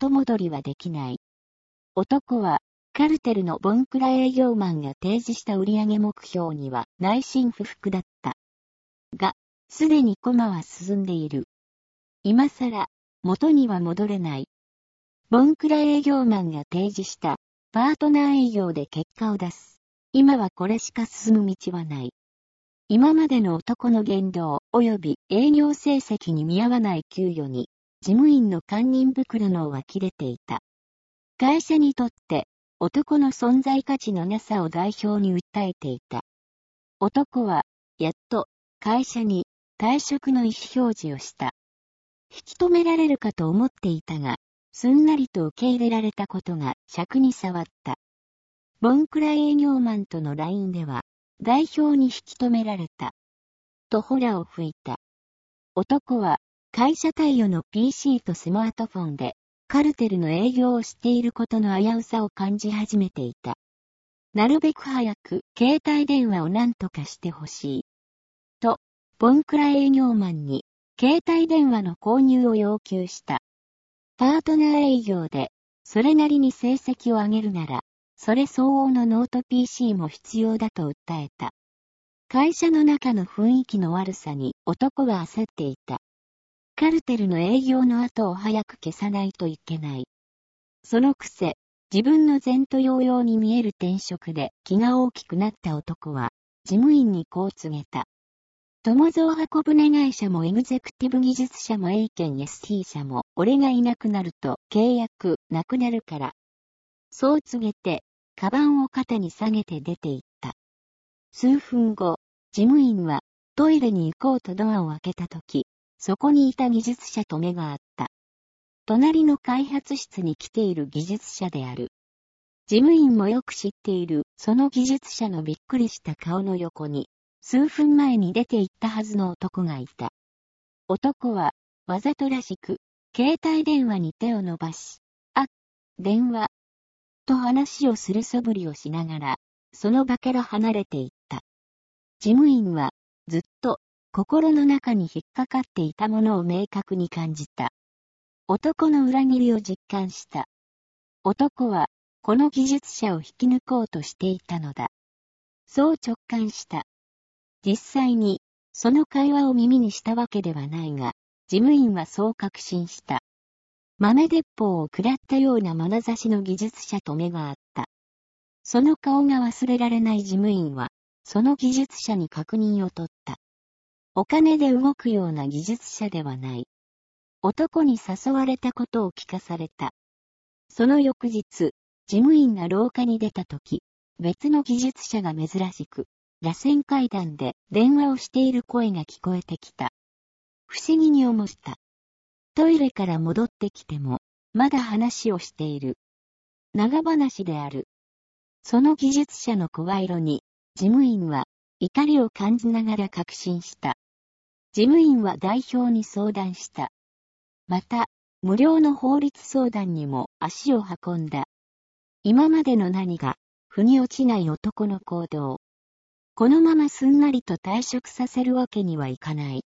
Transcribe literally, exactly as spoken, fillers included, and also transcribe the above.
後戻りはできない。男は、カルテルのボンクラ営業マンが提示した売上目標には内心不服だった。が、すでに駒は進んでいる。今更、元には戻れない。ボンクラ営業マンが提示したパートナー営業で結果を出す。今はこれしか進む道はない。今までの男の言動及び営業成績に見合わない給与に、事務員の堪忍袋の緒は切れていた。会社にとって、男の存在価値のなさを代表に訴えていた。男は、やっと、会社に退職の意思表示をした。引き止められるかと思っていたが、すんなりと受け入れられたことが尺に触った。ボンクラ営業マンとの ライン では、代表に引き止められた。とホラを吹いた。男は、会社貸与の ピーシー とスマートフォンで、カルテルの営業をしていることの危うさを感じ始めていた。なるべく早く、携帯電話を何とかしてほしい。と、ボンクラ営業マンに、携帯電話の購入を要求した。パートナー営業で、それなりに成績を上げるなら、それ相応のノート ピーシー も必要だと訴えた。会社の中の雰囲気の悪さに男は焦っていた。カルテルの営業の後を早く消さないといけない。そのくせ、自分の前途洋々に見える転職で気が大きくなった男は、事務員にこう告げた。友蔵箱舟会社もエグゼクティブ技術者もエイケン エスティー 社も俺がいなくなると契約なくなるから。そう告げて、カバンを肩に下げて出て行った。数分後、事務員はトイレに行こうとドアを開けたとき、そこにいた技術者と目が合った。隣の開発室に来ている技術者である。事務員もよく知っているその技術者のびっくりした顔の横に、数分前に出て行ったはずの男がいた。男は、わざとらしく、携帯電話に手を伸ばし、あ、電話、と話をする素振りをしながら、その場から離れていった。事務員は、ずっと、心の中に引っかかっていたものを明確に感じた。男の裏切りを実感した。男は、この技術者を引き抜こうとしていたのだ。そう直感した。実際に、その会話を耳にしたわけではないが、事務員はそう確信した。豆鉄砲を食らったような眼差しの技術者と目が合った。その顔が忘れられない事務員は、その技術者に確認を取った。お金で動くような技術者ではない。男に誘われたことを聞かされた。その翌日、事務員が廊下に出たとき、別の技術者が珍しく、螺旋階段で電話をしている声が聞こえてきた。不思議に思った。トイレから戻ってきても、まだ話をしている。長話である。その技術者の声色に、事務員は怒りを感じながら確信した。事務員は代表に相談した。また、無料の法律相談にも足を運んだ。今までの何が、腑に落ちない男の行動。このまますんなりと退職させるわけにはいかない。